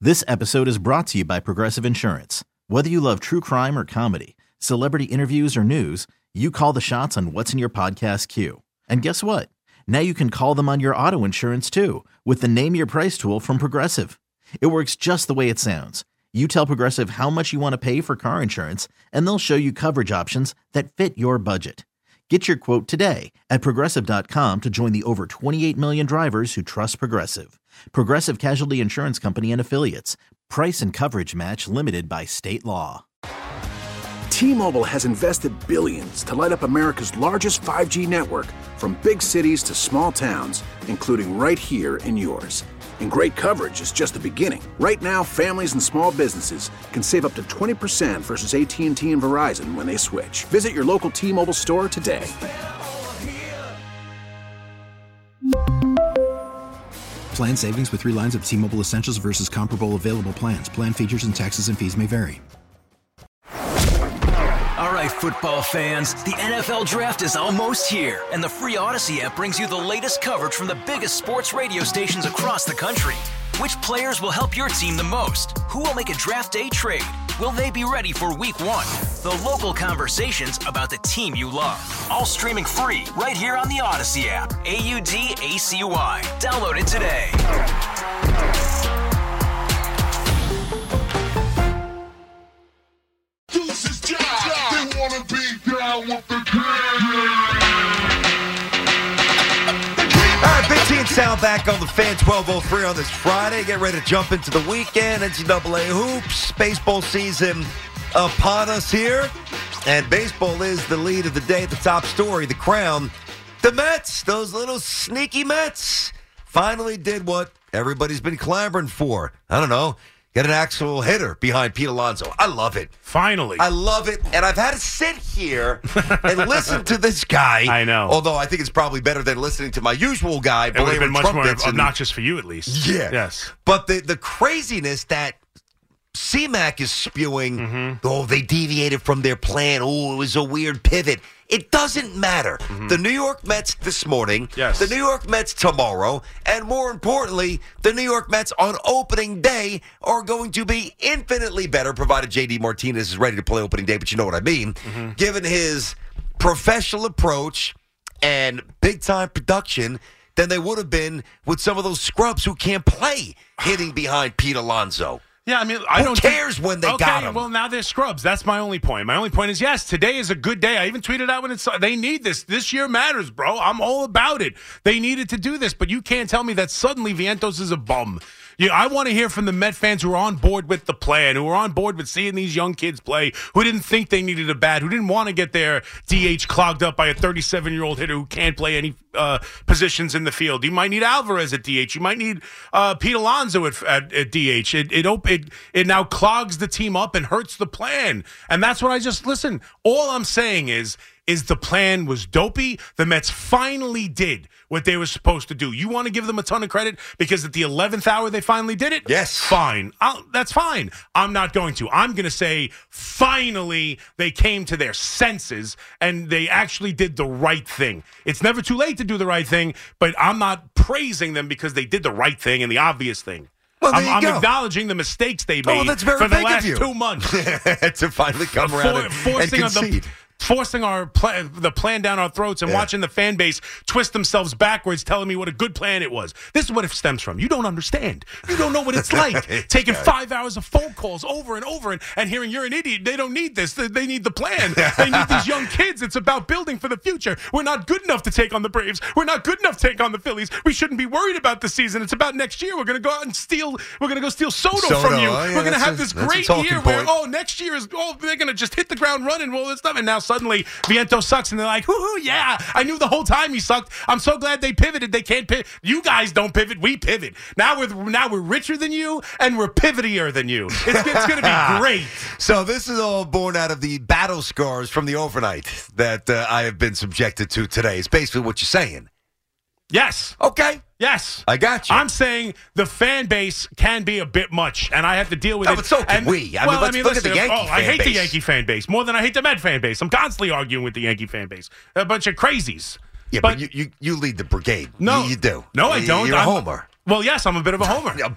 This episode is brought to you by Progressive Insurance. Whether you love true crime or comedy, celebrity interviews or news, you call the shots on what's in your podcast queue. And guess what? Now you can call them on your auto insurance too with the Name Your Price tool from Progressive. It works just the way it sounds. You tell Progressive how much you want to pay for car insurance, and they'll show you coverage options that fit your budget. Get your quote today at Progressive.com to join the over 28 million drivers who trust Progressive. Progressive Casualty Insurance Company and Affiliates. Price and coverage match limited by state law. T-Mobile has invested billions to light up America's largest 5G network, from big cities to small towns, including right here in yours. And great coverage is just the beginning. Right now, families and small businesses can save up to 20% versus AT&T and Verizon when they switch. Visit your local T-Mobile store today. Plan savings with 3 lines of T-Mobile Essentials versus comparable available plans. Plan features and taxes and fees may vary. All right, football fans, the NFL Draft is almost here, and the free Odyssey app brings you the latest coverage from the biggest sports radio stations across the country. Which players will help your team the most? Who will make a draft day trade? Will they be ready for week 1? The local conversations about the team you love. All streaming free right here on the Odyssey app. AUDACY. Download it today. Deuces job. They wanna be down with the king. All right, Big T and Sal back on the Fan 1203 on this Friday. Get ready to jump into the weekend. NCAA hoops, baseball season upon us here. And baseball is the lead of the day. The top story, the crown. The Mets, those little sneaky Mets, finally did what everybody's been clamoring for. I don't know. Get an actual hitter behind Pete Alonso. I love it. Finally. I love it. And I've had to sit here and listen to this guy. I know. Although I think it's probably better than listening to my usual guy. It would have been much more obnoxious for you, at least. Yeah. Yes. But the craziness that CMAC is spewing, they deviated from their plan. Oh, it was a weird pivot. It doesn't matter. The New York Mets this morning, the New York Mets tomorrow, and more importantly, the New York Mets on opening day are going to be infinitely better, provided J.D. Martinez is ready to play opening day, but you know what I mean, given his professional approach and big-time production than they would have been with some of those scrubs who can't play hitting behind Pete Alonso. Yeah, I mean, Who cares when they got him? Well, now they're scrubs. That's my only point. My only point is, yes, today is a good day. I even tweeted out when they need this. This year matters, bro. I'm all about it. They needed to do this, but you can't tell me that suddenly Vientos is a bum. I want to hear from the Met fans who are on board with the plan, who are on board with seeing these young kids play, who didn't think they needed a bat, who didn't want to get their DH clogged up by a 37-year-old hitter who can't play any positions in the field. You might need Alvarez at DH. You might need Pete Alonso at DH. It now clogs the team up and hurts the plan. And that's what listen, all I'm saying is the plan was dopey. The Mets finally did what they were supposed to do. You want to give them a ton of credit because at the 11th hour they finally did it? Yes. Fine. That's fine. I'm not going to. I'm going to say finally they came to their senses and they actually did the right thing. It's never too late to do the right thing, but I'm not praising them because they did the right thing and the obvious thing. Well, I'm acknowledging the mistakes they made for the last 2 months. To finally come around and concede. Forcing the plan down our throats and watching the fan base twist themselves backwards, telling me what a good plan it was. This is what it stems from. You don't understand. You don't know what it's like. Taking 5 hours of phone calls over and over and hearing you're an idiot. They don't need this. They need the plan. They need these young kids. It's about building for the future. We're not good enough to take on the Braves. We're not good enough to take on the Phillies. We shouldn't be worried about the season. It's about next year. We're going to go out and steal. We're going to go steal Soto from you. We're going to have this great year where, next year is, they're going to just hit the ground running and all this stuff. And now suddenly Vientos sucks and they're like, hoo-hoo, yeah, I knew the whole time he sucked. I'm so glad they pivoted. They can't pivot. You guys don't pivot. We pivot. Now we're richer than you and we're pivotier than you. It's going to be great. So this is all born out of the battle scars from the overnight that I have been subjected to today. It's basically what you're saying. Yes. Okay. Yes. I got you. I'm saying the fan base can be a bit much, and I have to deal with it. But so can we. I mean, look at the Yankee fan base. I hate the Yankee fan base more than I hate the Met fan base. I'm constantly arguing with the Yankee fan base. A bunch of crazies. Yeah, but you lead the brigade. No. You do. No, I don't. You're a homer. Well, yes, I'm a bit of a homer. A bit?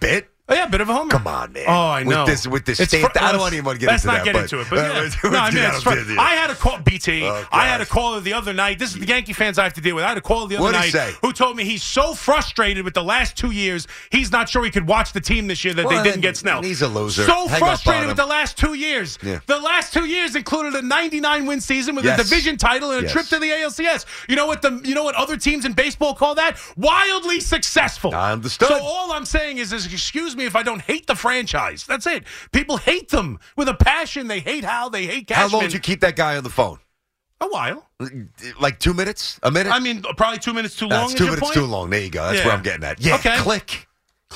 Oh, yeah, bit of a homer. Come on, man. Oh, I know. With this stand, I don't even want to get into that. Let's not get into it. But yeah. No, I mean, it's I had a call, BT. I had a caller the other night. This is the Yankee fans I have to deal with. I had a caller the other night who told me he's so frustrated with the last 2 years, he's not sure he could watch the team this year that they didn't get Snell. He's a loser. So frustrated with the last 2 years. Yeah. The last 2 years included a 99-win season with a division title and a trip to the ALCS. You know what other teams in baseball call that? Wildly successful. I understood. So all I'm saying is excuse me if I don't hate the franchise. That's it. People hate them with a passion. They hate Hal. They hate Cashman. How long did you keep that guy on the phone? A while. Like 2 minutes? A minute? I mean, probably 2 minutes too long. That's 2 minutes too long. There you go. That's where I'm getting at. Yeah. Okay. Click.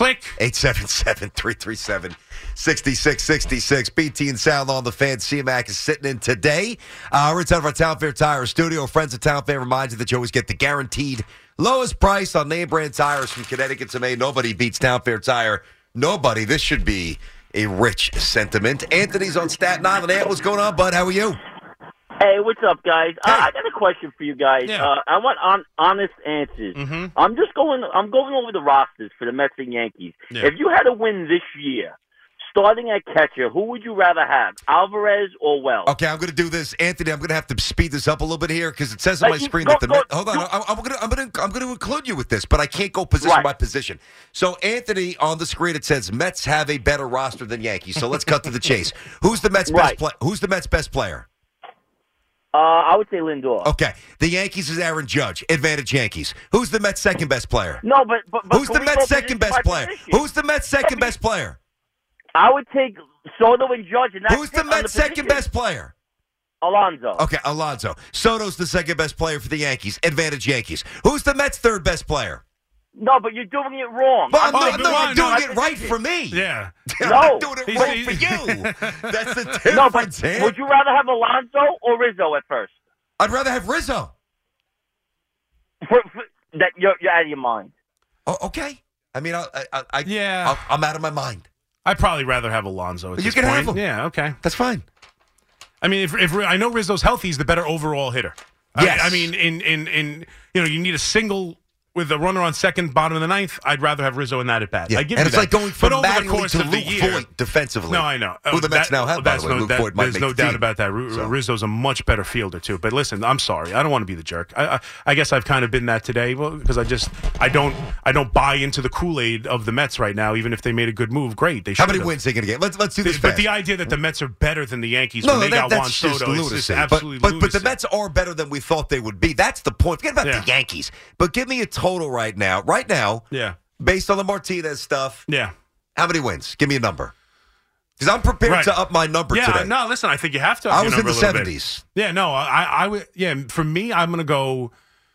877-337-6666. BT and Sal on the Fan. C-Mac is sitting in today. We're inside of our Town Fair Tire studio. Friends of Town Fair remind you that you always get the guaranteed lowest price on name brand tires from Connecticut to Maine. Nobody beats Town Fair Tire. Nobody. This should be a rich sentiment. Anthony's on Staten Island. Hey, what's going on, bud? How are you? Hey, what's up, guys? Hey. I got a question for you guys. Yeah. I want honest answers. Mm-hmm. I'm going over the rosters for the Mets and Yankees. Yeah. If you had to win this year, starting at catcher, who would you rather have, Alvarez or Wells? Okay, I'm going to do this, Anthony. I'm going to have to speed this up a little bit here because it says on my screen that the Mets. Hold on, I'm going to include you with this, but I can't go position by position. So, Anthony, on the screen it says Mets have a better roster than Yankees. So let's cut to the chase. Who's the Mets' Who's the Mets' best player? I would say Lindor. Okay, the Yankees is Aaron Judge. Advantage Yankees. Who's the Mets' second best player? No, but who's the Mets' second best player? Who's the Mets' second best player? I would take Soto and Judge. And who's the Mets' second best player? Alonso. Okay, Alonso. Soto's the second best player for the Yankees. Advantage Yankees. Who's the Mets' third best player? No, but you're doing it wrong. Well, I'm doing it right for me. Yeah. I'm doing it right for you. That's the difference. No, but would you rather have Alonso or Rizzo at first? I'd rather have Rizzo. That you're out of your mind. Oh, okay. I mean, I'm out of my mind. I'd probably rather have Alonso. You can have him. Yeah, okay. That's fine. I mean, if I know Rizzo's healthy, he's the better overall hitter. Yes. I mean, in you need a single with a runner on second, bottom of the ninth. I'd rather have Rizzo in that at bat. Yeah. I give and you it's that. like going from Mattingly to of the Luke year, Voigt defensively. No, I know. Who the Mets now have, by the way. Luke Voigt might there's make no the doubt team. about that. Rizzo's a much better fielder, too. But listen, I'm sorry. I don't want to be the jerk. I guess I've kind of been that today because I don't buy into the Kool-Aid of the Mets right now, even if they made a good move. Great. They How many have. wins they going to get? Let's do this But fast. the idea that the Mets are better than the Yankees when they got Juan Soto, it's just absolutely but lunacy. the Mets are better than we thought they would be. That's the point. Forget about the Yankees. But give me a total right now. Right now. Yeah. Based on the Martinez stuff. Yeah. How many wins? Give me a number. Because I'm prepared to up my number today. Yeah, no, listen, I think you have to up I your was in number the a little 70s. Bit. Yeah, no, I would. Yeah, for me, I'm going to go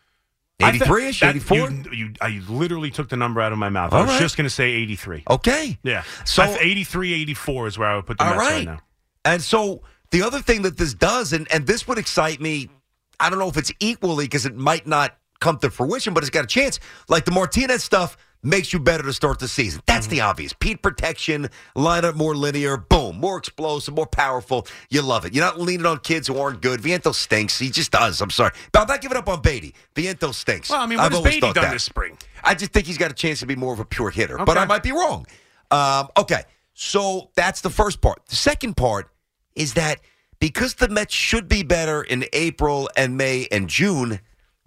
83-ish, 84? You literally took the number out of my mouth. All I was right. just going to say 83. Okay. Yeah. So 83, 84 is where I would put the Mets right now. And so the other thing that this does, and this would excite me, I don't know if it's equally because it might not come to fruition, but it's got a chance. Like the Martinez stuff makes you better to start the season. That's the obvious. Peat protection, lineup more linear, boom, more explosive, more powerful. You love it. You're not leaning on kids who aren't good. Vientos stinks. He just does. I'm sorry. But I'm not giving up on Beatty. Vientos stinks. Well, I mean, what has Beatty done this spring? I just think he's got a chance to be more of a pure hitter, but I might be wrong. Okay, so that's the first part. The second part is that because the Mets should be better in April and May and June,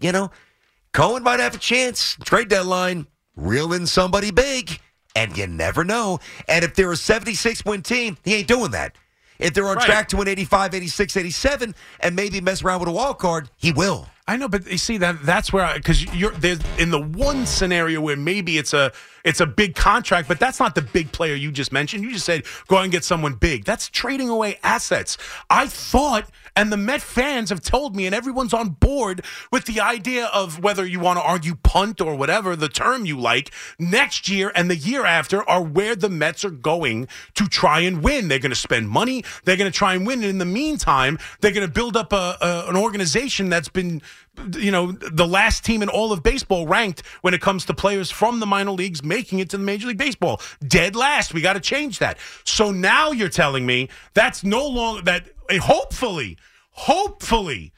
Cohen might have a chance. Trade deadline. Reel in somebody big, and you never know. And if they're a 76-win team, he ain't doing that. If they're on track to win 85, 86, 87, and maybe mess around with a wild card, he will. I know, but you see that's where because there's in the one scenario where maybe it's a big contract, but that's not the big player you just mentioned. You just said go out and get someone big. That's trading away assets. I thought, and the Met fans have told me, and everyone's on board with the idea of whether you want to argue punt or whatever the term you like. Next year and the year after are where the Mets are going to try and win. They're going to spend money. They're going to try and win. And in the meantime, they're going to build up an organization that's been, the last team in all of baseball ranked when it comes to players from the minor leagues making it to the Major League Baseball. Dead last. We got to change that. So now you're telling me that's no longer that hopefully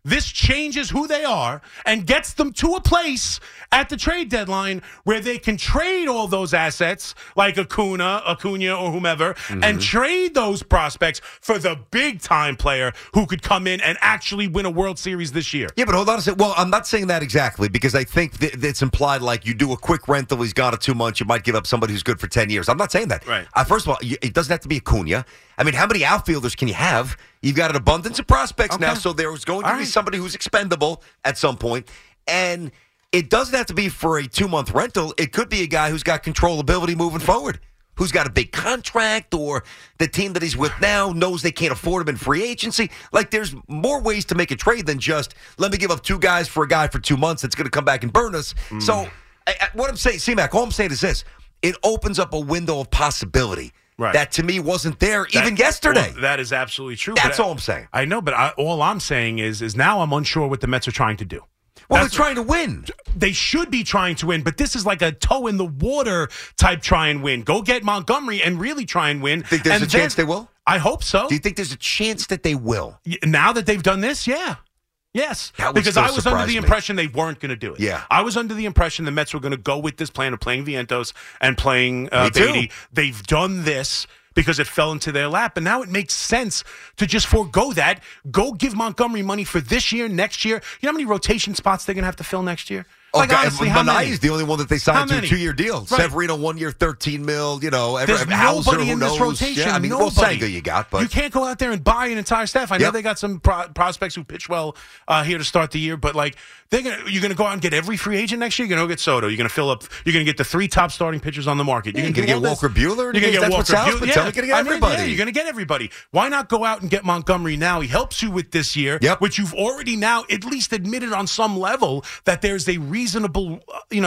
This changes who they are and gets them to a place at the trade deadline where they can trade all those assets like Acuna or whomever and trade those prospects for the big-time player who could come in and actually win a World Series this year. Yeah, but hold on a second. Well, I'm not saying that exactly because I think it's implied like you do a quick rental, he's got it 2 months, you might give up somebody who's good for 10 years. I'm not saying that. Right. First of all, it doesn't have to be Acuna. I mean, how many outfielders can you have? You've got an abundance of prospects now, so there's going to be somebody who's expendable at some point. And it doesn't have to be for a 2-month rental. It could be a guy who's got controllability moving forward, who's got a big contract, or the team that he's with now knows they can't afford him in free agency. Like, there's more ways to make a trade than just, let me give up 2 guys for a guy for 2 months that's going to come back and burn us. So what I'm saying, C-Mac, all I'm saying is this. It opens up a window of possibility. Right. That, to me, wasn't there even yesterday. Well, that is absolutely true. That's all I'm saying. I know, but all I'm saying is now I'm unsure what the Mets are trying to do. Well, they're trying to win. They should be trying to win, but this is like a toe-in-the-water type try and win. Go get Montgomery and really try and win. Think there's a chance they will? I hope so. Do you think there's a chance that they will? Now that they've done this, yeah. Yes, because I was under the impression they weren't going to do it. Yeah. I was under the impression the Mets were going to go with this plan of playing Vientos and playing Beatty. They've done this because it fell into their lap, and now it makes sense to just forego that. Go give Montgomery money for this year, next year. You know how many rotation spots they're going to have to fill next year? Like, honestly, how many? Manaea is the only one that they signed to a 2-year deal. Right. Severino, 1 year, $13 million. You know, there's Hauser, nobody in this rotation. Yeah, I mean, nobody. Well, Senga you got, but you can't go out there and buy an entire staff. I know they got some prospects who pitch well here to start the year, but like you're gonna go out and get every free agent next year. You're gonna go get Soto. You're gonna fill up. You're gonna get the 3 top starting pitchers on the market. You're gonna get Walker Buehler. You're gonna get Walker Buehler. You're gonna get everybody. You're gonna get everybody. Why not go out and get Montgomery now? He helps you with this year, which you've already now at least admitted on some level that there's a reasonable,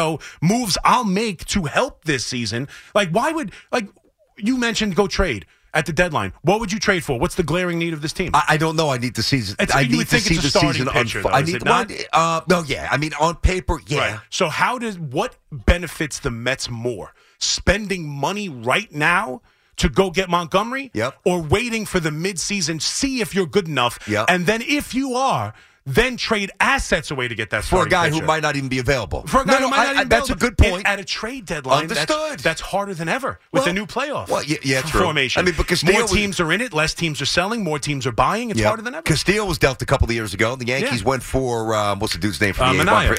moves I'll make to help this season. Like, why would, you mentioned go trade at the deadline. What would you trade for? What's the glaring need of this team? I don't know. I need to see. I need to see the season unfold. I need not. No, yeah. I mean, on paper, yeah. Right. So what benefits the Mets more? Spending money right now to go get Montgomery? Or waiting for the midseason, see if you're good enough, and then if you are, then trade assets away to get that for a guy pitcher. who might not even be available. For a guy who might not even be that's available. a good point. At a trade deadline, that's harder than ever with the new playoff formation. I mean, because more teams are in it, less teams are selling, more teams are buying. It's harder than ever. Castillo was dealt a couple of years ago. The Yankees went for what's the dude's name for the Manaea.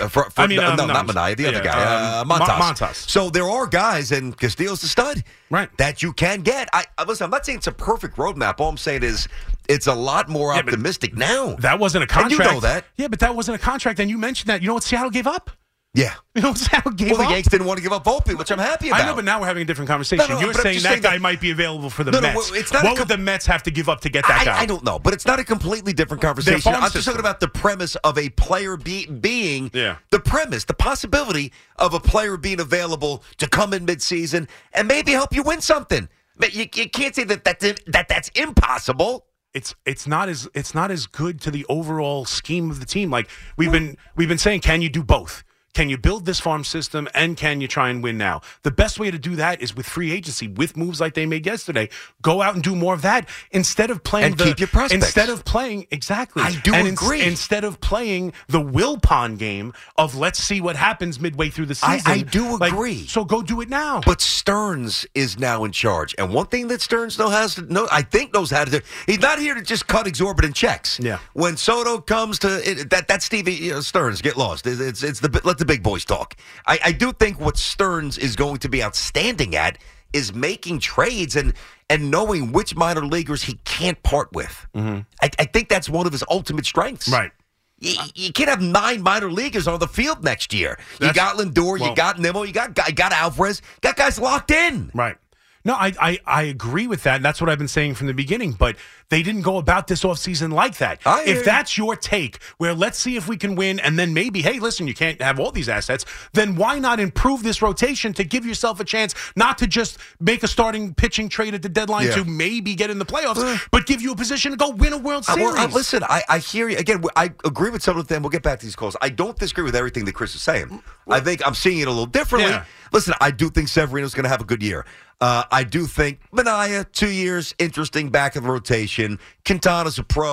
not Manaea, the other guy, Montas. So there are guys, and Castillo's the stud, right? That you can get. Listen, I'm not saying it's a perfect roadmap. All I'm saying is it's a lot more optimistic now. That wasn't a contract. And you know that. Yeah, but that wasn't a contract. And you mentioned that. You know what Seattle gave up? Yeah. You know what Seattle gave up? Well, the Yanks didn't want to give up Volpe, which I'm happy about. I know, but now we're having a different conversation. You're saying that guy might be available for the Mets. What would the Mets have to give up to get that guy? I don't know, but it's not a completely different conversation. I'm just talking about the premise of a player being the premise, the possibility of a player being available to come in midseason and maybe help you win something. But you can't say that's impossible. It's not as good to the overall scheme of the team. Like we've been saying, can you do both? Can you build this farm system and can you try and win now? The best way to do that is with free agency, with moves like they made yesterday. Go out and do more of that instead of playing keep your prospects. Instead of playing exactly. I do agree. Instead of playing the Wilpon game of let's see what happens midway through the season. I do agree. So go do it now. But Stearns is now in charge, and one thing that Stearns knows how to do. He's not here to just cut exorbitant checks. Yeah. When Soto comes to that's Stevie Stearns. Get lost. It's let the big boys talk. I do think what Stearns is going to be outstanding at is making trades and knowing which minor leaguers he can't part with. Mm-hmm. I think that's one of his ultimate strengths. Right. You can't have 9 minor leaguers on the field next year. You got Lindor, you got Nimmo, you got Alvarez, got guys locked in. Right. No, I agree with that. That's what I've been saying from the beginning, but they didn't go about this offseason like that. If that's your take, where let's see if we can win, and then maybe, hey, listen, you can't have all these assets, then why not improve this rotation to give yourself a chance not to just make a starting pitching trade at the deadline to maybe get in the playoffs, but give you a position to go win a World Series? Listen, I hear you. Again, I agree with some of them. We'll get back to these calls. I don't disagree with everything that Chris is saying. I think I'm seeing it a little differently. Yeah. Listen, I do think Severino's going to have a good year. I do think Manaea, 2 years, interesting, back in the rotation. Quintana's a pro.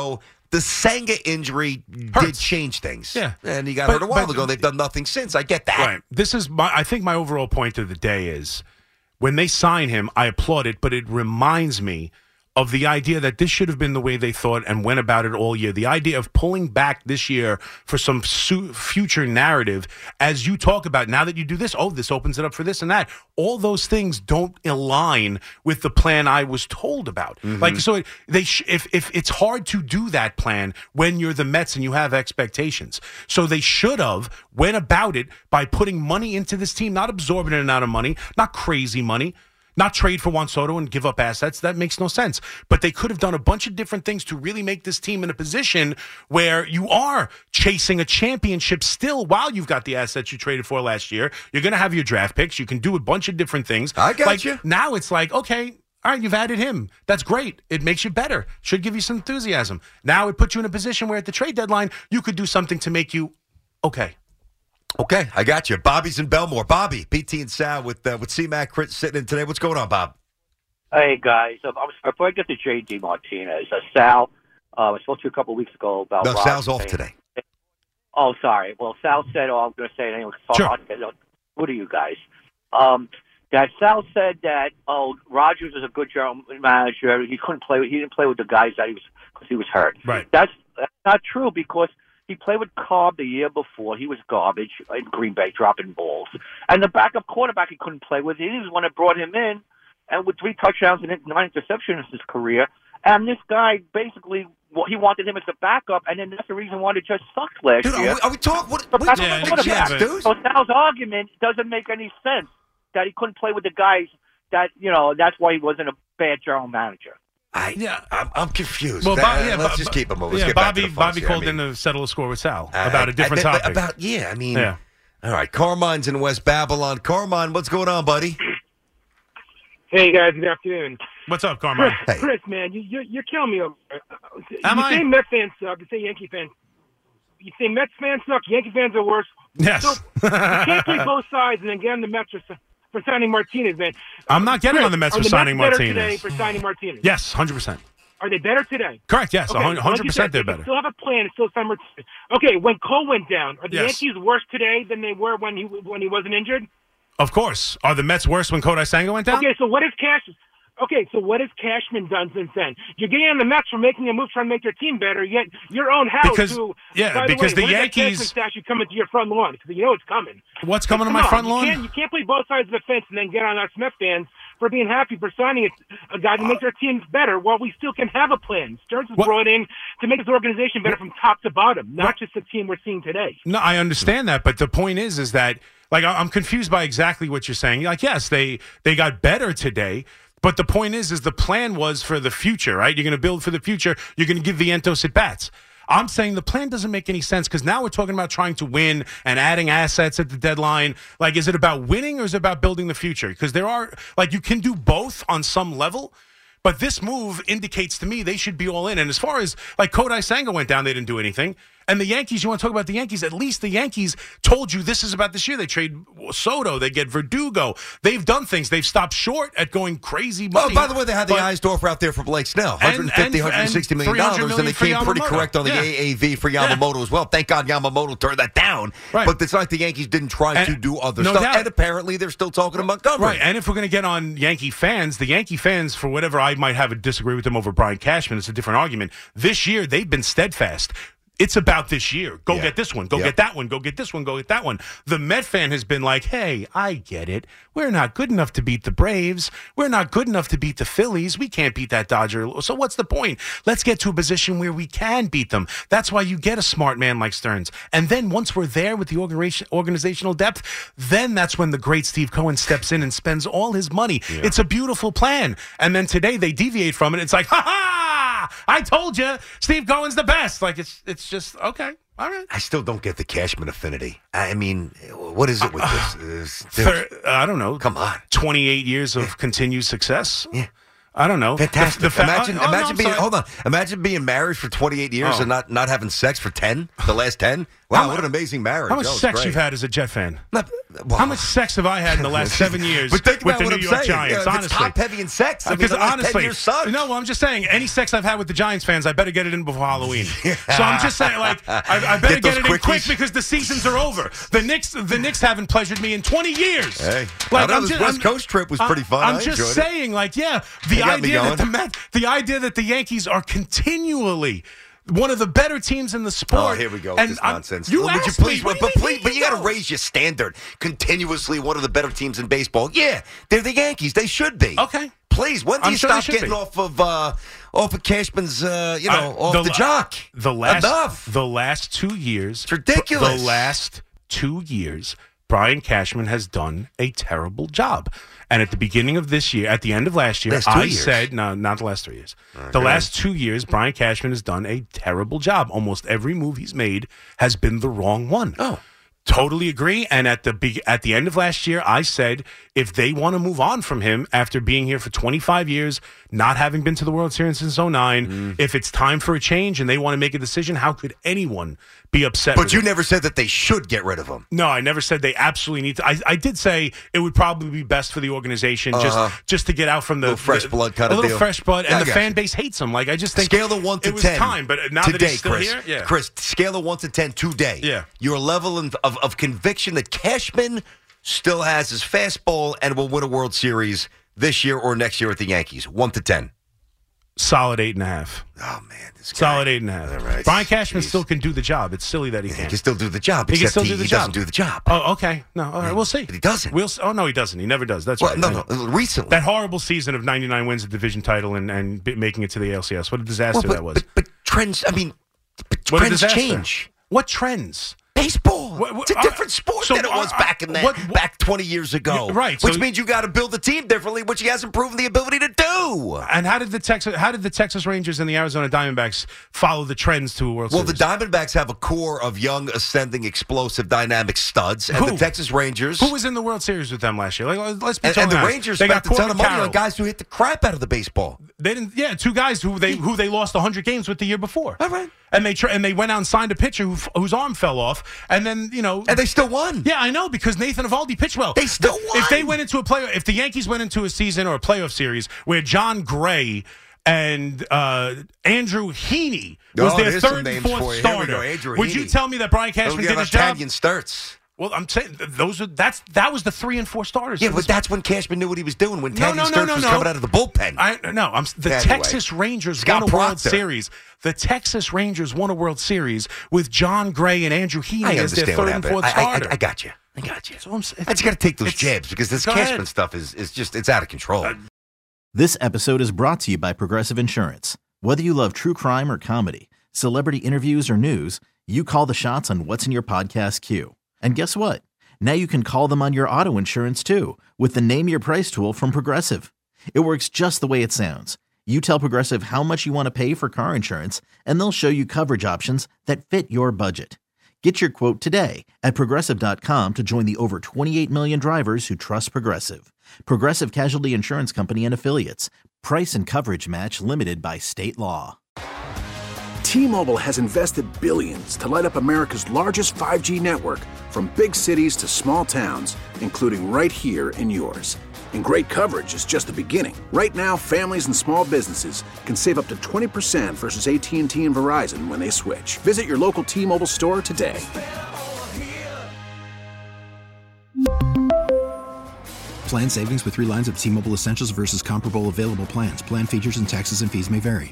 the Senga injury did change things. Yeah. And he got hurt a while ago. They've done nothing since. I get that. Right. This is I think my overall point of the day is when they sign him, I applaud it, but it reminds me of the idea that this should have been the way they thought and went about it all year. The idea of pulling back this year for some future narrative, as you talk about, now that you do this, this opens it up for this and that. All those things don't align with the plan I was told about. So if it's hard to do that plan when you're the Mets and you have expectations. So they should have went about it by putting money into this team, not absorbing an amount of money, not crazy money. Not trade for Juan Soto and give up assets. That makes no sense. But they could have done a bunch of different things to really make this team in a position where you are chasing a championship still while you've got the assets you traded for last year. You're going to have your draft picks. You can do a bunch of different things. I got you. Now it's like, okay, all right, you've added him. That's great. It makes you better. Should give you some enthusiasm. Now it puts you in a position where at the trade deadline, you could do something to make you okay. Okay, I got you. Bobby's in Belmore. Bobby, PT and Sal with C-Mac sitting in today. What's going on, Bob? Hey, guys. Before I get to J.D. Martinez, Sal, I spoke to you a couple of weeks ago about... No, Sal's off today. Oh, sorry. Well, Sal said, I'm going to say it anyway. Sure. What are you guys? That Sal said that, Rodgers is a good general manager. He didn't play with the guys because he was hurt. Right. That's not true because... He played with Cobb the year before. He was garbage in Green Bay, dropping balls. And the backup quarterback he couldn't play with. He was the one that brought him in, and with 3 touchdowns and 9 interceptions in his career. And this guy basically, he wanted him as a backup, and then that's the reason why it just sucked last year. Are we talking? What dude? So Sal's argument doesn't make any sense that he couldn't play with the guys that, that's why he wasn't a bad general manager. I'm confused. Well, let's just keep him moving. Yeah, Bobby called in to settle a score with Sal about a different topic. All right, Carmine's in West Babylon. Carmine, what's going on, buddy? Hey, guys, good afternoon. What's up, Carmine? Chris, man, you're killing me. You say Mets fans suck. You say Yankee fans. You say Mets fans suck. Yankee fans are worse. Yes. So you can't play both sides and then get on the Mets for signing Martinez, man. I'm not getting on the Mets for signing Martinez. Today for signing Martinez? Yes, 100%. Are they better today? Correct, yes. Okay, 100% they're better. Still have a plan to still sign Martinez. Okay, when Cole went down, are the Yankees worse today than they were when he wasn't injured? Of course. Are the Mets worse when Kodai Senga went down? Okay, so what has Cashman done since then? You're getting on the Mets for making a move trying to make your team better, yet your own house. Because the Yankees statue coming to your front lawn because you know it's coming. What's coming to my front lawn? You can't play both sides of the fence and then get on us Mets fans for being happy for signing a guy to make their teams better while we still can have a plan. Stearns was brought in to make his organization better from top to bottom, not just the team we're seeing today. No, I understand that, but the point is that I'm confused by exactly what you're saying. Yes, they got better today. But the point is the plan was for the future, right? You're going to build for the future. You're going to give Vientos at bats. I'm saying the plan doesn't make any sense because now we're talking about trying to win and adding assets at the deadline. Is it about winning or is it about building the future? Because there are, you can do both on some level. But this move indicates to me they should be all in. And as far as, Kodai Senga went down, they didn't do anything. And the Yankees, you want to talk about the Yankees? At least the Yankees told you this is about this year. They trade Soto. They get Verdugo. They've done things. They've stopped short at going crazy money. Oh, by the way, they had the Eisdorfer out there for Blake Snell. $150, $160 million. And they came pretty correct on the AAV for Yamamoto as well. Thank God Yamamoto turned that down. Right. But it's like the Yankees didn't try to do other stuff. And apparently they're still talking to Montgomery. Right. And if we're going to get on Yankee fans, the Yankee fans, for whatever I might have a disagree with them over Brian Cashman, it's a different argument. This year, they've been steadfast. It's about this year. Go get this one. Go get that one. Go get this one. Go get that one. The Met fan has been like, hey, I get it. We're not good enough to beat the Braves. We're not good enough to beat the Phillies. We can't beat that Dodger. So what's the point? Let's get to a position where we can beat them. That's why you get a smart man like Stearns. And then once we're there with the organizational depth, then that's when the great Steve Cohen steps in and spends all his money. Yeah. It's a beautiful plan. And then today they deviate from it. It's like, ha-ha! I told you, Steve Cohen's the best. It's just, okay, all right. I still don't get the Cashman affinity. I mean, what is it with this? I don't know. Come on. 28 years of continued success? Yeah. I don't know. Fantastic. Imagine being married for 28 years Oh. and not having sex for 10, the last 10. Wow, what an amazing marriage. How much That was sex great. you've had as a Jet fan? Well, How much sex have I had in the last 7 years But think with about the what New I'm York saying. Giants? If it's Honestly, top-heavy in sex. I mean, because the last 10 honestly, years sucked. no. Well, I'm just saying, any sex I've had with the Giants fans, I better get it in before Halloween. So I'm just saying, like, I better Get get those it in quick quickies. because the seasons are over. The Knicks haven't pleasured me in 20 years. Hey, like, I know this West Coast trip was pretty fun. I'm I just enjoyed saying, like, yeah, the got me idea that going. the idea that the Yankees are continually one of the better teams in the sport. Oh, here we go with and this nonsense. You Would you asked please, me, but you got to raise your standard. Continuously one of the better teams in baseball. Yeah, they're the Yankees. They should be. Okay. Please, when do I'm you sure they stop should getting be. off of Cashman's, off the jock? The last 2 years. It's ridiculous. The last 2 years, Brian Cashman has done a terrible job. And at the beginning of this year, at the end of last year, Last 2 I years. said, no, not the last 3 years. Right, The go last 2 years, Brian Cashman has done a terrible job. Almost every move he's made has been the wrong one. Oh. Totally agree. And at the end of last year, I said if they want to move on from him after being here for 25 years, not having been to the World Series since 2009, if it's time for a change and they want to make a decision, how could anyone be upset But with you him? never said that they should get rid of him. No, I never said they absolutely need to. I did say it would probably be best for the organization just to get out from the little fresh blood kind a of little deal. fresh blood, Yeah, I and the got fan you. base hates him. Like I just think Scale of 1 to it was 10. time, but now today, that he's still Chris, here, yeah. Chris, scale of 1 to 10 today. Yeah. Your level of conviction that Cashman still has his fastball and will win a World Series this year or next year at the Yankees. 1 to 10. Solid 8.5. Oh man, this guy. Solid 8.5. All right. Brian Cashman Jeez. still can do the job. It's silly that he He can't. can still do the job. He can except still do the he job. doesn't do the job. Oh, okay. No, all right. We'll see. But he doesn't. Oh no, he doesn't. He never does. That's Well, right. no, recently. That horrible season of 99 wins, the division title, and making it to the ALCS. What a disaster that was. But trends. I mean, but What a trends disaster. change. What trends? Baseball. What- It's a different sport so, than it was back in back 20 years ago. Yeah, right, Which so- means you got to build the team differently, which he hasn't proven the ability to do. And how did the Texas Rangers and the Arizona Diamondbacks follow the trends to a World Well, Series? the Diamondbacks have a core of young, ascending, explosive, dynamic studs, and Who? the Texas Rangers. Who was in the World Series with them last year? Like, let's be and totally the honest. Rangers They spent got a ton of Corbin money on Carroll. guys who hit the crap out of the baseball. They didn't. Yeah, two guys who they lost 100 games with the year before. All right. And they went out and signed a pitcher whose arm fell off, and then And they still won. Yeah, I know, because Nathan Eovaldi pitched well. They still won. If they went into if the Yankees went into a season or a playoff series where John Gray and Andrew Heaney was their there's some third and names fourth for you. Here we starter, go, Andrew would you Heaney. tell me that Brian Cashman did his job? Italian Sturts. Well, I'm saying that was the 3 and 4 starters. Yeah, but that's when Cashman knew what he was doing, when Tanya no, Sturts was no. coming out of the bullpen. The Anyway. Texas Rangers Scott won a World Proctor. Series. The Texas Rangers won a World Series with John Gray and Andrew Heaney I as their understand third what and happened. fourth starter. I got you. So I'm saying, I just got to take those jabs because this Go Cashman ahead. stuff is just, it's out of control. This episode is brought to you by Progressive Insurance. Whether you love true crime or comedy, celebrity interviews or news, you call the shots on what's in your podcast queue. And guess what? Now you can call them on your auto insurance too with the Name Your Price tool from Progressive. It works just the way it sounds. You tell Progressive how much you want to pay for car insurance, and they'll show you coverage options that fit your budget. Get your quote today at Progressive.com to join the over 28 million drivers who trust Progressive. Progressive Casualty Insurance Company and Affiliates. Price and coverage match limited by state law. T-Mobile has invested billions to light up America's largest 5G network, from big cities to small towns, including right here in yours. And great coverage is just the beginning. Right now, families and small businesses can save up to 20% versus AT&T and Verizon when they switch. Visit your local T-Mobile store today. Plan savings with 3 lines of T-Mobile Essentials versus comparable available plans. Plan features and taxes and fees may vary.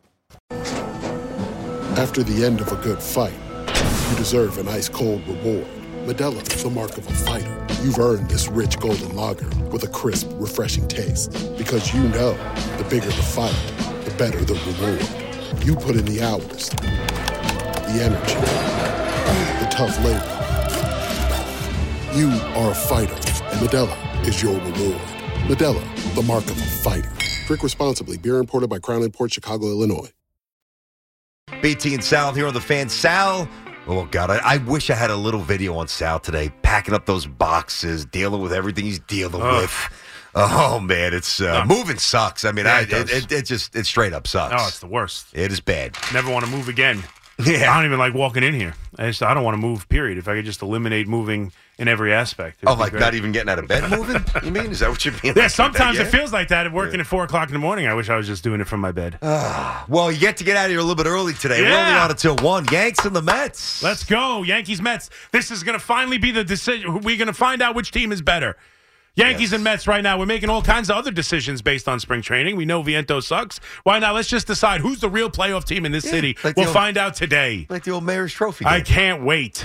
After the end of a good fight, you deserve an ice-cold reward. Modelo is the mark of a fighter. You've earned this rich golden lager with a crisp, refreshing taste. Because you know, the bigger the fight, the better the reward. You put in the hours, the energy, the tough labor. You are a fighter, and Modelo is your reward. Modelo, the mark of a fighter. Drink responsibly. Beer imported by Crown Imports, Chicago, Illinois. BT and Sal here on the Fan. Sal, oh God, I wish I had a little video on Sal today, packing up those boxes, dealing with everything he's dealing with. Oh man, it's moving sucks. I mean, Yeah, it straight up sucks. Oh, it's the worst. It is bad. Never want to move again. Yeah. I don't even like walking in here. I don't want to move, period. If I could just eliminate moving in every aspect. Oh, like not even getting out of bed moving? You mean? Is that what you mean? Yeah, sometimes it feels like that. Working at 4 o'clock in the morning, I wish I was just doing it from my bed. Well, you get to get out of here a little bit early today. Yeah. We're only on until 1. Yanks and the Mets. Let's go. Yankees, Mets. This is going to finally be the decision. We're going to find out which team is better. Yankees and Mets right now. We're making all kinds of other decisions based on spring training. We know Vientos sucks. Why not? Let's just decide who's the real playoff team in this city. We'll find out today. Like the old Mayor's Trophy game. I can't wait.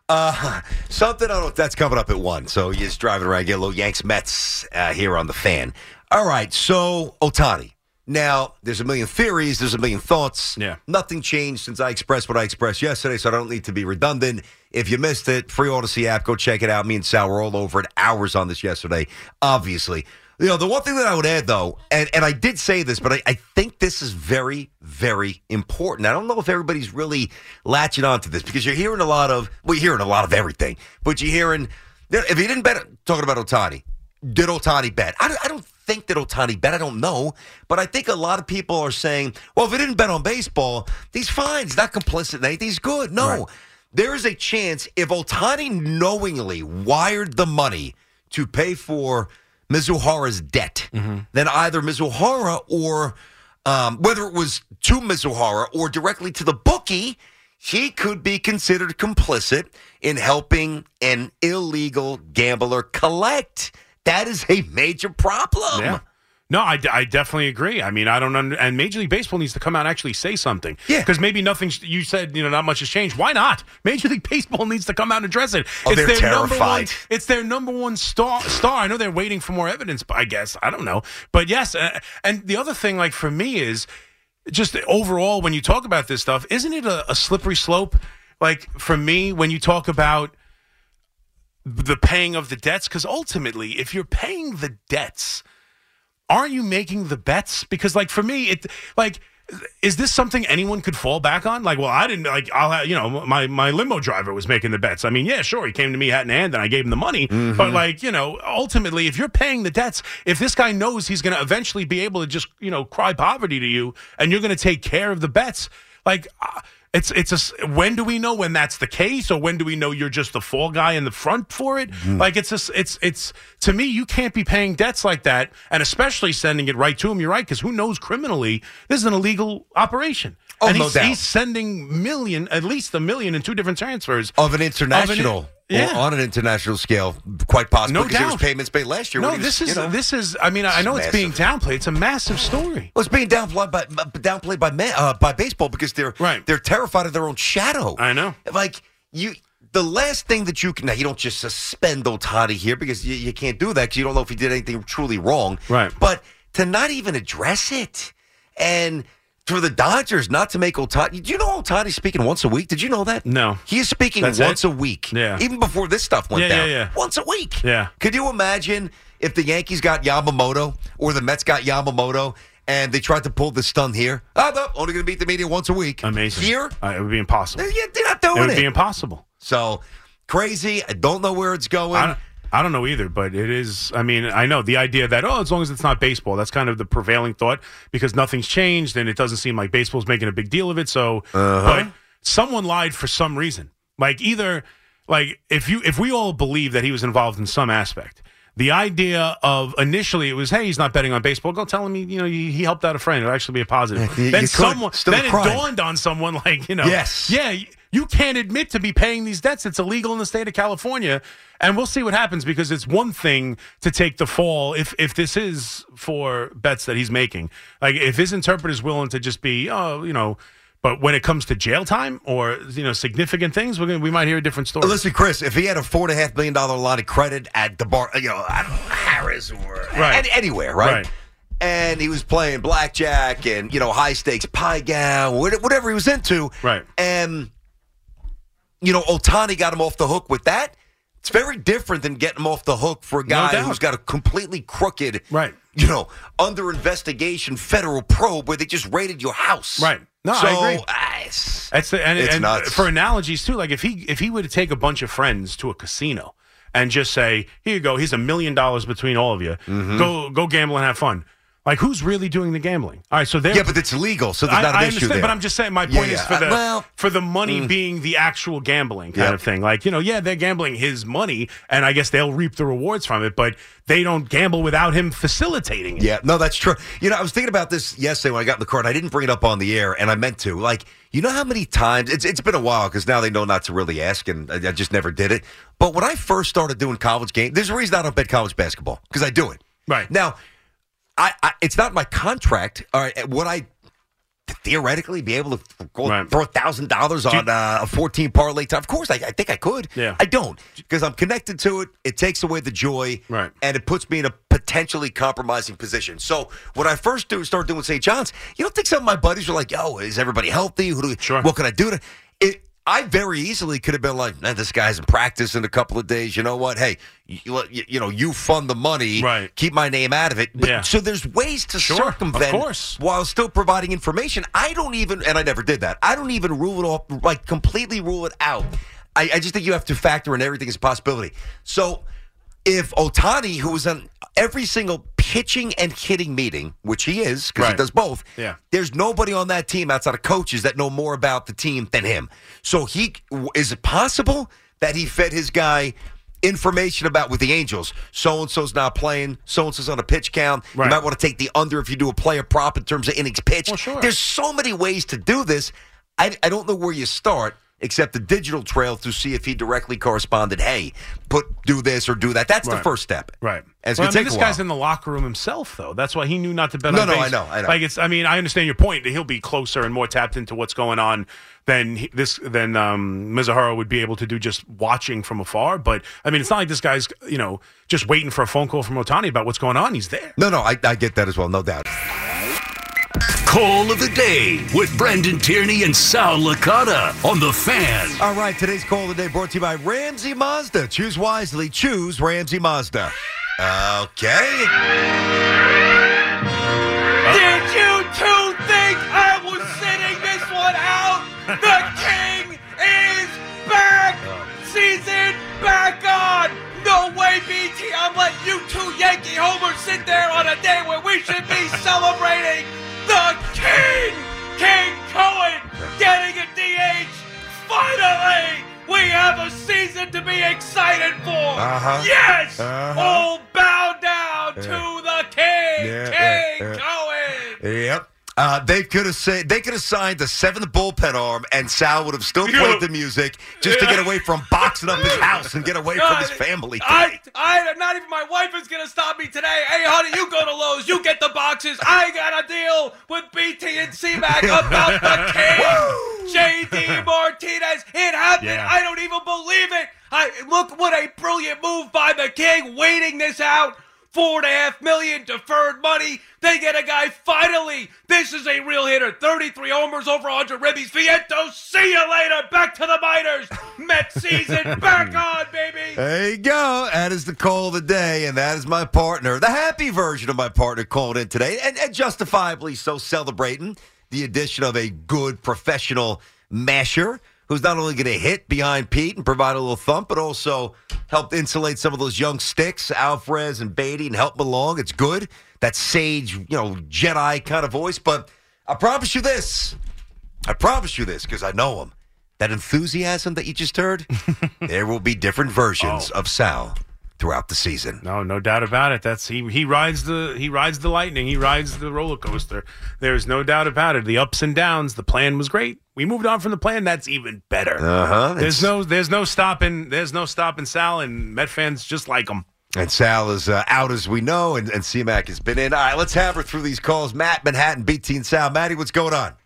Something that's coming up at 1. So you're just driving around, get a little Yanks Mets here on the Fan. All right, so Ohtani. Now, there's a million theories, there's a million thoughts. Yeah. Nothing changed since I expressed what I expressed yesterday, so I don't need to be redundant. If you missed it, free Odyssey app, go check it out. Me and Sal were all over it, hours on this yesterday, obviously. You know, the one thing that I would add, though, and I did say this, but I think this is very, very important. I don't know if everybody's really latching onto this because you're hearing a lot of everything, but you're hearing, if you didn't bet, talking about Ohtani, did Ohtani bet? I don't think that Ohtani bet. I don't know. But I think a lot of people are saying, well, if he didn't bet on baseball, he's fine. He's not complicit in anything. He's good. No. Right. There is a chance if Ohtani knowingly wired the money to pay for Mizuhara's debt, then either Mizuhara or whether it was to Mizuhara or directly to the bookie, he could be considered complicit in helping an illegal gambler collect. That is a major problem. Yeah. No, I definitely agree. I mean, I don't and Major League Baseball needs to come out and actually say something. Yeah. Because maybe nothing's, you said, not much has changed. Why not? Major League Baseball needs to come out and address it. Oh, they're terrified. It's their number one star. I know they're waiting for more evidence, I guess. I don't know. But yes, and the other thing, like, for me is just overall, when you talk about this stuff, isn't it a slippery slope? Like, for me, when you talk about the paying of the debts, because ultimately, if you're paying the debts, aren't you making the bets? Because, like, for me, is this something anyone could fall back on? Like, well, I didn't, like, I'll have, my limo driver was making the bets. I mean, yeah, sure, he came to me hat in hand and I gave him the money. Mm-hmm. But, like, ultimately, if you're paying the debts, if this guy knows he's going to eventually be able to just, cry poverty to you and you're going to take care of the bets, like, when do we know when that's the case, or when do we know you're just the fall guy in the front for it? Like, it's to me, you can't be paying debts like that, and especially sending it right to him. You're right, because who knows criminally, this is an illegal operation. Oh, and no doubt. He's sending at least $1 million in 2 different transfers of an international. On an international scale, quite possible. No because doubt. there was payments made last year. No, this is. I mean, I know it's being downplayed. It's a massive story. Well, it's being downplayed by baseball because they're terrified of their own shadow. I know. Like the last thing that you can. Now, you don't just suspend Ohtani here because you can't do that because you don't know if he did anything truly wrong. Right. But to not even address it and. For the Dodgers not to make Ohtani. Do you know Ohtani's speaking once a week? Did you know that? No. He is speaking once a week. Yeah. Even before this stuff went down. Yeah. Once a week. Yeah. Could you imagine if the Yankees got Yamamoto or the Mets got Yamamoto and they tried to pull this stunt here? Oh, no, only going to beat the media once a week. Amazing. Here? It would be impossible. Yeah, they're not doing it. It would be impossible. So, crazy. I don't know where it's going. I don't know either, but it is. I mean, I know the idea that, as long as it's not baseball, that's kind of the prevailing thought because nothing's changed and it doesn't seem like baseball's making a big deal of it. So, but someone lied for some reason. Like if we all believe that he was involved in some aspect, the idea of initially it was, hey, he's not betting on baseball. Go tell him he helped out a friend. It'll actually be a positive. Then it dawned on someone yes, yeah. You can't admit to be paying these debts. It's illegal in the state of California. And we'll see what happens because it's one thing to take the fall if this is for bets that he's making. Like if his interpreter is willing to just be, but when it comes to jail time or, significant things, we might hear a different story. Listen, Chris, if he had a $4.5 million line of credit at the bar, I don't know, Harris or anywhere, right? And he was playing blackjack and, high stakes pie gown, whatever he was into. Right. And, Ohtani got him off the hook with that. It's very different than getting him off the hook for a guy who's got a completely crooked, under investigation federal probe where they just raided your house. Right. No, I agree. It's nuts. For analogies too, like if he were to take a bunch of friends to a casino and just say, here you go, here's $1 million between all of you. Mm-hmm. Go gamble and have fun. Like, who's really doing the gambling? All right, so yeah, but it's legal, so there's not an issue there. But I'm just saying, my point is for the money being the actual gambling kind of thing. Like, they're gambling his money, and I guess they'll reap the rewards from it, but they don't gamble without him facilitating it. Yeah, no, that's true. I was thinking about this yesterday when I got in the car, and I didn't bring it up on the air, and I meant to. Like, you know how many times, it's been a while, because now they know not to really ask, and I just never did it. But when I first started doing college games, there's a reason I don't bet college basketball, because I do it. Right. Now, it's not my contract. All right, would I theoretically be able to throw $1,000 on a 14 parlay time? Of course, I think I could. Yeah. I don't, because I'm connected to it. It takes away the joy, and it puts me in a potentially compromising position. So when I first started doing St. John's, you don't think some of my buddies were like, "Yo, is everybody healthy? What can I do to?" I very easily could have been like, "Man, this guy's in practice in a couple of days. You know what? Hey, you fund the money. Keep my name out of it." But, so there's ways to circumvent while still providing information. I don't even, and I never did that. I don't even rule it off, like completely rule it out. I just think you have to factor in everything as a possibility. So if Ohtani, who was on every single pitching and hitting meeting, which he is, because he does both, there's nobody on that team outside of coaches that know more about the team than him. So is it possible that he fed his guy information about with the Angels? So-and-so's not playing. So-and-so's on a pitch count. You might want to take the under if you do a player prop in terms of innings pitched. Well, sure. There's so many ways to do this. I don't know where you start, except the digital trail to see if he directly corresponded, hey, do this or do that. That's the first step. Right. And it's going to take this a while. Guy's in the locker room himself, though. That's why he knew not to bet on base. I know. Like, I understand your point. He'll be closer and more tapped into what's going on than Mizuhara would be able to do just watching from afar. But, it's not like this guy's, just waiting for a phone call from Ohtani about what's going on. He's there. No, I get that as well, no doubt. Call of the Day with Brendan Tierney and Sal Licata on The Fan. All right, today's Call of the Day brought to you by Ramsey Mazda. Choose wisely. Choose Ramsey Mazda. Okay. Did you two think I was sitting this one out? The King is back! Season back on! No way, BT, I'm letting you two Yankee homers sit there on a day where we should be celebrating the King! King Cohen getting a DH! Finally! We have a season to be excited for! Yes! All bow down to the King! King Cohen! Yep. They could have signed the seventh bullpen arm, and Sal would have still played the music just to get away from boxing up his house and get away from his family. Not even my wife is gonna stop me today. Hey, honey, you go to Lowe's, you get the boxes. I got a deal with BT and C-Mac about the King. JD Martinez, it happened. Yeah. I don't even believe it. Look what a brilliant move by the King, waiting this out. $4.5 million deferred money. They get a guy finally. This is a real hitter. 33 homers, over 100 ribbies. Vientos, see you later. Back to the minors. Mets season back on, baby. There you go. That is the call of the day, and that is my partner, the happy version of my partner, called in today, and justifiably so, celebrating the addition of a good professional masher who's not only going to hit behind Pete and provide a little thump, but also help insulate some of those young sticks, Alvarez and Beatty, and help them along. It's good. That sage, Jedi kind of voice. But I promise you this, because I know him, that enthusiasm that you just heard, there will be different versions of Sal throughout the season. No doubt about it. That's he rides the lightning. He rides the roller coaster. There's no doubt about it. The ups and downs. The plan was great. We moved on from the plan. That's even better. There's no stopping Sal, and Met fans just like him. And Sal is out, as we know, and C-Mac has been in. All right, let's have her through these calls. Matt, Manhattan, BT and Sal. Matty, what's going on?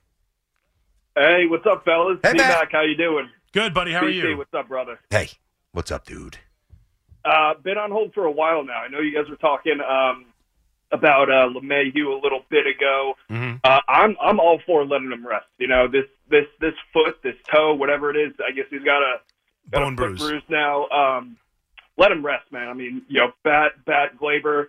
Hey, what's up, fellas? Hey, Matt. C-Mac, how you doing? Good, buddy. How are you? What's up, brother? Hey, what's up, dude? Been on hold for a while now. I know you guys were talking about LeMahieu a little bit ago. Mm-hmm. I'm all for letting him rest. This foot, this toe, whatever it is. I guess he's got a bone foot bruise now. Let him rest, man. I mean, bat Glaber,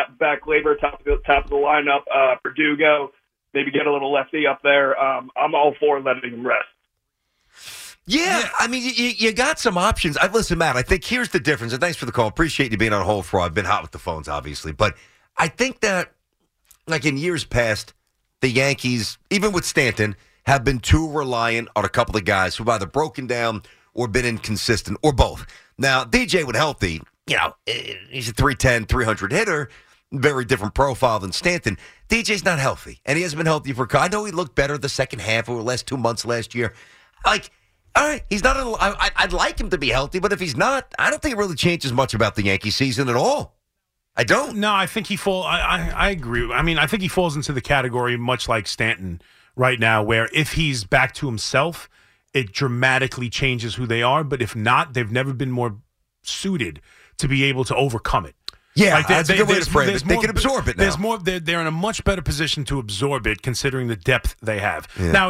top of the lineup. Verdugo, maybe get a little lefty up there. I'm all for letting him rest. Yeah, I mean, you got some options. Listen, Matt, I think here's the difference. And thanks for the call. Appreciate you being on hold for. I've been hot with the phones, obviously. But I think that, like in years past, the Yankees, even with Stanton, have been too reliant on a couple of guys who've either broken down or been inconsistent, or both. Now, DJ when healthy, he's a 310, 300 hitter, very different profile than Stanton. DJ's not healthy, and he hasn't been healthy for. I know he looked better the second half or the last 2 months last year. All right, he's not. I'd like him to be healthy, but if he's not, I don't think it really changes much about the Yankee season at all. I don't. No, I think he falls. I agree. I mean, I think he falls into the category much like Stanton right now, where if he's back to himself, it dramatically changes who they are. But if not, they've never been more suited to be able to overcome it. Yeah, that's a good way to frame it. They can absorb it now. There's more. They're in a much better position to absorb it, considering the depth they have. Yeah. Now,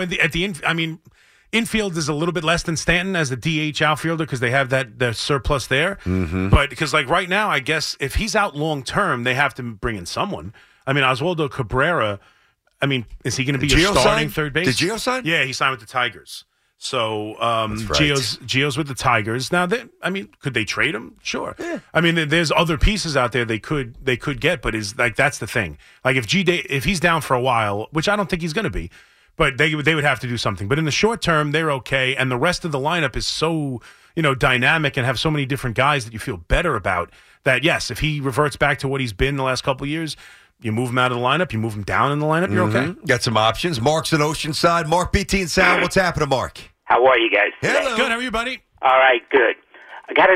infield is a little bit less than Stanton as a DH outfielder because they have that surplus there. Mm-hmm. But because right now, I guess if he's out long term, they have to bring in someone. I mean, Oswaldo Cabrera. I mean, is he going to be your starting third base? Did Gio sign? Yeah, he signed with the Tigers. So That's right. Gio's with the Tigers. Now, could they trade him? Sure. Yeah. I mean, there's other pieces out there they could get, but that's the thing. Like if he's down for a while, which I don't think he's going to be. But they would have to do something. But in the short term, they're okay. And the rest of the lineup is so, dynamic and have so many different guys that you feel better about that, yes, if he reverts back to what he's been the last couple of years, you move him out of the lineup, you move him down in the lineup, you're okay. Got some options. Mark's in Oceanside. Mark, BT and Sal, what's happening, Mark? How are you guys today? Hello. Good. How are you, buddy? All right, good. I got to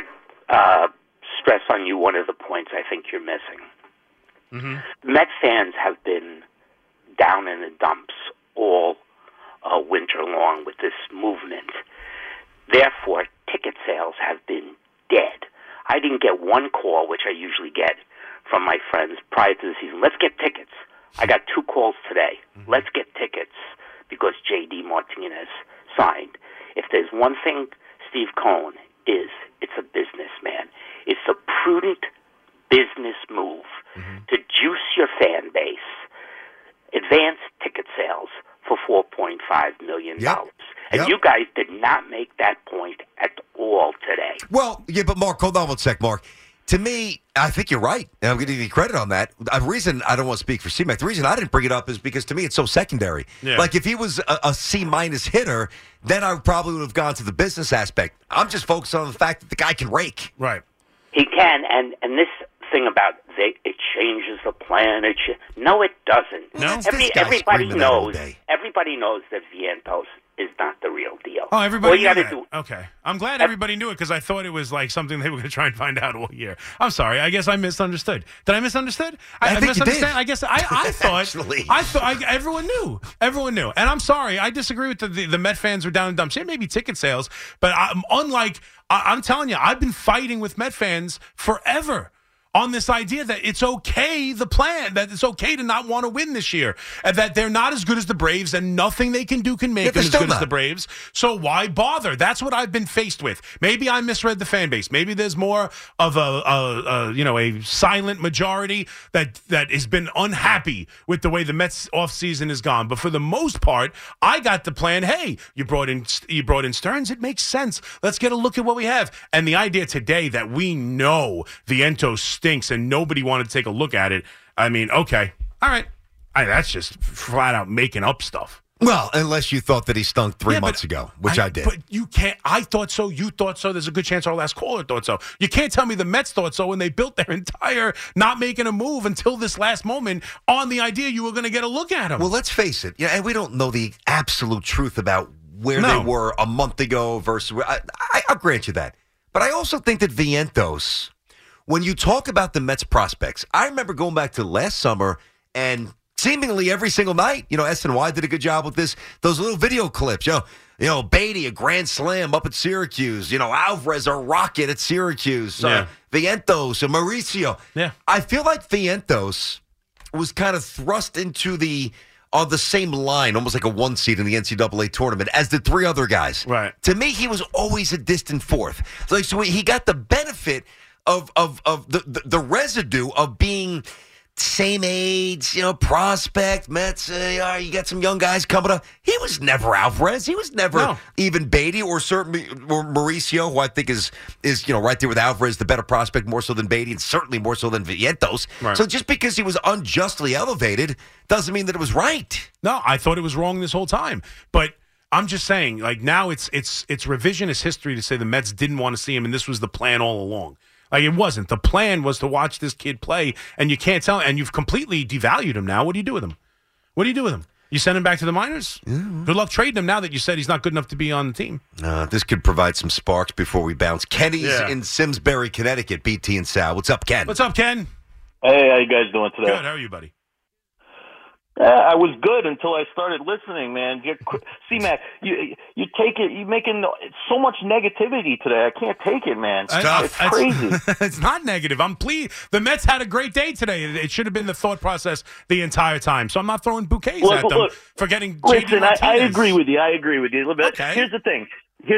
stress on you one of the points I think you're missing. Mm-hmm. Met fans have been down in the dumps all winter long with this movement. Therefore, ticket sales have been dead. I didn't get one call, which I usually get from my friends prior to the season. Let's get tickets. I got 2 calls today. Mm-hmm. Let's get tickets because J.D. Martinez signed. If there's one thing Steve Cohen is, it's a businessman. It's a prudent business move to juice your fan base, advance ticket sales for $4.5 million. And you guys did not make that point at all today. Well, yeah, but Mark, hold on one sec, Mark. To me, I think you're right, and I'm going to give you credit on that. The reason I don't want to speak for C-Mac, the reason I didn't bring it up is because to me it's so secondary. Yeah. Like if he was a C-minus hitter, then I probably would have gone to the business aspect. I'm just focused on the fact that the guy can rake. Right. He can, and this thing about it changes the plan. No, it doesn't. No? Everybody knows that Vientos is not the real deal. Oh, everybody All you knew gotta that. Okay. I'm glad everybody knew it because I thought it was like something they were going to try and find out all year. I'm sorry. I guess I misunderstood. Did I misunderstand? I think you did. I guess I thought. Actually. Everyone knew. Everyone knew. And I'm sorry. I disagree with the Met fans were down in dumps. Yeah, maybe ticket sales, but I'm telling you, I've been fighting with Met fans forever on this idea that it's okay, that it's okay to not want to win this year, and that they're not as good as the Braves, and nothing they can do can make them as good as the Braves. So why bother? That's what I've been faced with. Maybe I misread the fan base. Maybe there's more of a silent majority that has been unhappy with the way the Mets offseason has gone. But for the most part, I got the plan. Hey, you brought in Stearns. It makes sense. Let's get a look at what we have. And the idea today that we know Vientos stinks and nobody wanted to take a look at it. I mean, okay. All right. That's just flat out making up stuff. Well, unless you thought that he stunk 3 months ago, which I did. But you can't. I thought so. You thought so. There's a good chance our last caller thought so. You can't tell me the Mets thought so when they built their entire not making a move until this last moment on the idea you were going to get a look at him. Well, let's face it. And we don't know the absolute truth about where they were a month ago versus. I'll grant you that. But I also think that Vientos, when you talk about the Mets prospects, I remember going back to last summer and seemingly every single night, SNY did a good job with this. Those little video clips, Beatty, a grand slam up at Syracuse, Alvarez, a rocket at Syracuse, Vientos, and Mauricio. Yeah. I feel like Vientos was kind of thrust into the same line, almost like a 1 seed in the NCAA tournament, as the 3 other guys. Right. To me, he was always a distant fourth. So he got the benefit of the residue of being same age, prospect, Mets, you got some young guys coming up. He was never Alvarez. He was never even Beatty or certainly or Mauricio, who I think is right there with Alvarez, the better prospect, more so than Beatty, and certainly more so than Vientos. Right. So just because he was unjustly elevated doesn't mean that it was right. No, I thought it was wrong this whole time. But I'm just saying, like, now it's revisionist history to say the Mets didn't want to see him, and this was the plan all along. Like, it wasn't. The plan was to watch this kid play, and you can't tell. And you've completely devalued him now. What do you do with him? You send him back to the minors? Yeah. Good luck trading him now that you said he's not good enough to be on the team. This could provide some sparks before we bounce. Kenny's in Simsbury, Connecticut. BT and Sal. What's up, Ken? What's up, Ken? Hey, how you guys doing today? Good. How are you, buddy? I was good until I started listening, man. C-Mac, you take it. You're making so much negativity today. I can't take it, man. It's crazy. It's not negative. I'm pleased. The Mets had a great day today. It should have been the thought process the entire time. So I'm not throwing bouquets at them for getting. Listen, I agree with you. Okay. Here's the thing.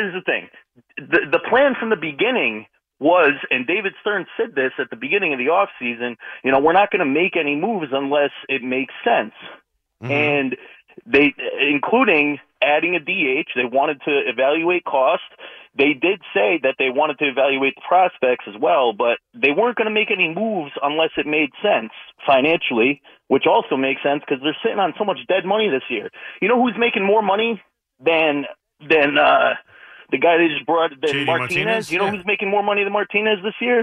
The plan from the beginning was, and David Stern said this at the beginning of the offseason, we're not going to make any moves unless it makes sense. Mm-hmm. And they, including adding a DH, they wanted to evaluate cost. They did say that they wanted to evaluate the prospects as well, but they weren't going to make any moves unless it made sense financially, which also makes sense because they're sitting on so much dead money this year. You know who's making more money than the guy they just brought, Martinez? You know who's making more money than Martinez this year?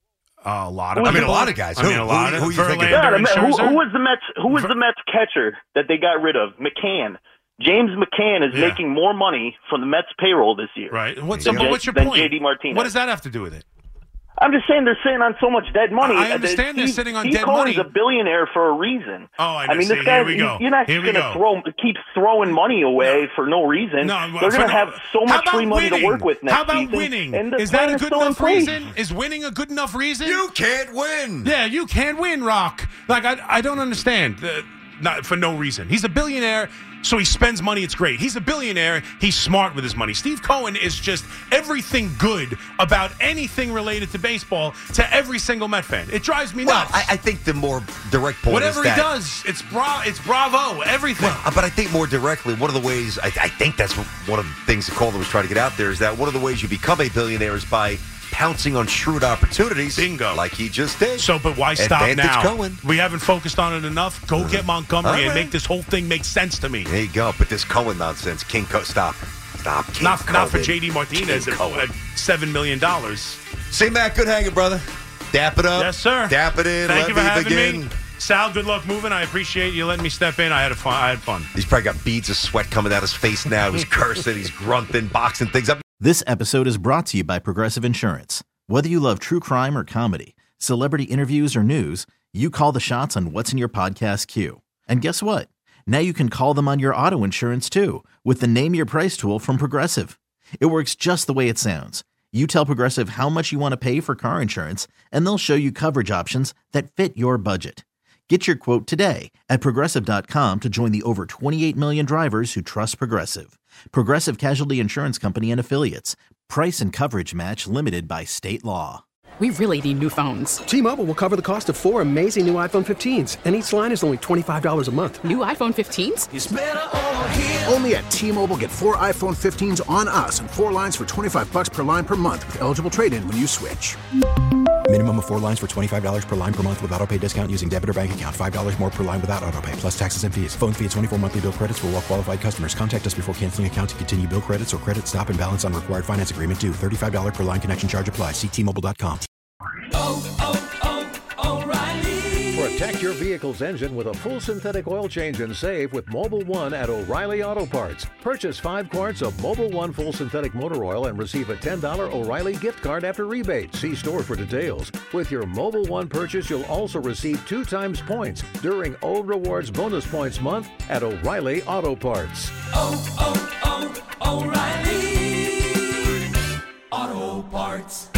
A lot of guys. Who you thinking? Who was the Mets catcher that they got rid of? McCann. James McCann is making more money from the Mets payroll this year. Right. What's your point? JD Martinez. What does that have to do with it? I'm just saying they're sitting on so much dead money. I understand they're sitting on dead money. He's a billionaire for a reason. Oh, I know. mean, this guy, you're not just going to keep throwing money away for no reason. No, they're going to have so much free money to work with next season. How about winning? Is that a good enough reason? Is winning a good enough reason? You can't win. Yeah, you can't win, Rock. Like, I don't understand. Not for no reason. He's a billionaire, so he spends money. It's great. He's a billionaire. He's smart with his money. Steve Cohen is just everything good about anything related to baseball to every single Met fan. It drives me nuts. I think the more direct point Whatever is that he does, it's bravo, everything. Well, but I think more directly, one of the ways, I think that's one of the things that Calder was trying to get out there, is that one of the ways you become a billionaire is by pouncing on shrewd opportunities. Bingo. Like he just did. So, but why stop Advantage now? Cohen. We haven't focused on it enough. Go get Montgomery and make this whole thing make sense to me. There you go. But this Cohen nonsense, King Stop. Not for JD Martinez at $7 million. See, Matt, good hanging, brother. Dap it up. Yes, sir. Dap it in. Thank you for having begin. me. Sal, good luck moving. I appreciate you letting me step in. I had fun. He's probably got beads of sweat coming out his face now. He's cursing. He's grunting, boxing things up. This episode is brought to you by Progressive Insurance. Whether you love true crime or comedy, celebrity interviews or news, you call the shots on what's in your podcast queue. And guess what? Now you can call them on your auto insurance too with the Name Your Price tool from Progressive. It works just the way it sounds. You tell Progressive how much you want to pay for car insurance, and they'll show you coverage options that fit your budget. Get your quote today at Progressive.com to join the over 28 million drivers who trust Progressive. Progressive Casualty Insurance Company and Affiliates. Price and coverage match limited by state law. We really need new phones. T-Mobile will cover the cost of 4 amazing new iPhone 15s, and each line is only $25 a month. New iPhone 15s? It's better over here. Only at T-Mobile, get 4 iPhone 15s on us and 4 lines for $25 per line per month with eligible trade-in when you switch. Minimum of 4 lines for $25 per line per month with autopay discount using debit or bank account. $5 more per line without autopay, plus taxes and fees. Phone fee at 24 monthly bill credits for well-qualified customers. Contact us before canceling account to continue bill credits or credit stop and balance on required finance agreement due. $35 per line connection charge applies. See T-Mobile.com. O'Reilly. Protect your vehicle's engine with a full synthetic oil change and save with Mobil 1 at O'Reilly Auto Parts. Purchase 5 quarts of Mobil 1 full synthetic motor oil and receive a $10 O'Reilly gift card after rebate. See store for details. With your Mobil 1 purchase, you'll also receive 2 times points during O Rewards Bonus Points Month at O'Reilly Auto Parts. O'Reilly Auto Parts.